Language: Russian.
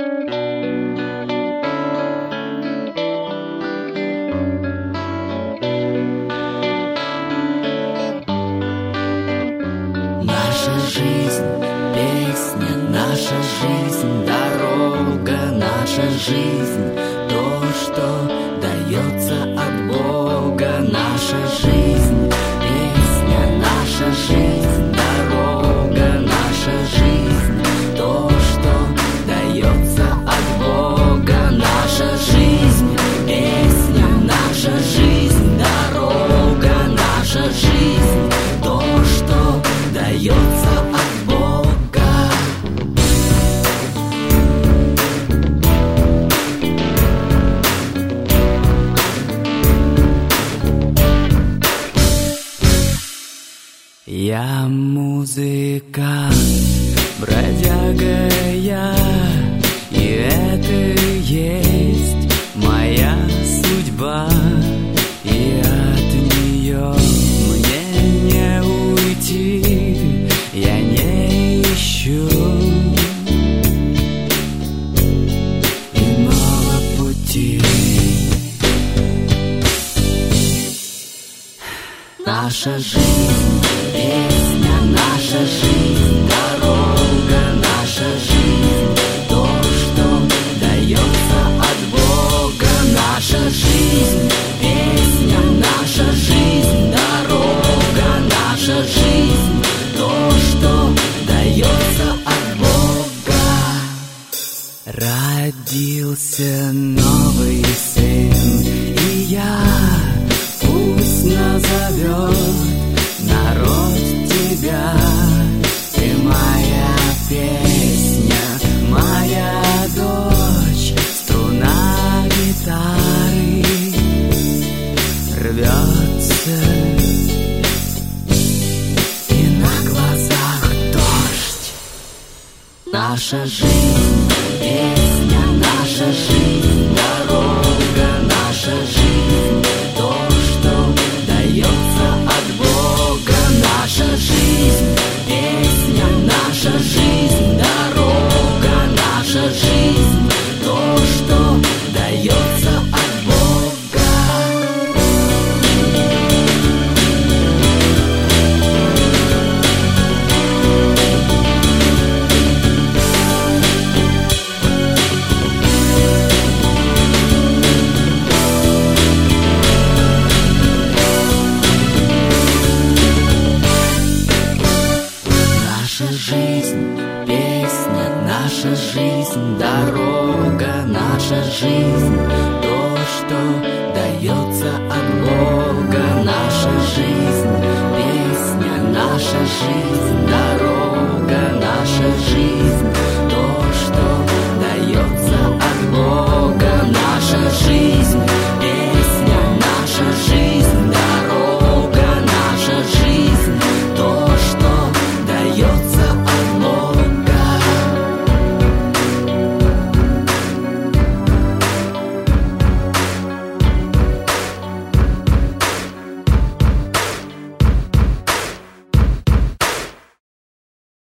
Наша жизнь — песня, наша жизнь — дорога, наша жизнь — то, что дается от Бога. Наша жизнь — песня, наша жизнь — дорога, наша жизнь — то, что дается от Бога. Наша жизнь — песня, наша жизнь — дорога, наша жизнь — то, что дается от Бога. Я музыкант, бродяга я, и это есть моя судьба, и от нее мне не уйти, я не ищу иного пути. Наша жизнь — песня, наша жизнь — дорога, наша жизнь — то, что дается от Бога. Наша жизнь — песня, наша жизнь — дорога, наша жизнь — то, что дается от Бога. Родился новый сын, и я пусть назовет народ тебя. Ты моя песня, моя дочь, струна гитары рвется, и на глазах дождь. Наша жизнь — песня, наша жизнь — дорога, наша жизнь — то, что дается от Бога. Наша жизнь — песня, наша жизнь — дорога, наша жизнь — то, что дается от Бога. Наша жизнь — песня, наша жизнь — дорога, наша жизнь — то, что дается от Бога. Наша жизнь — песня, наша жизнь — дорога.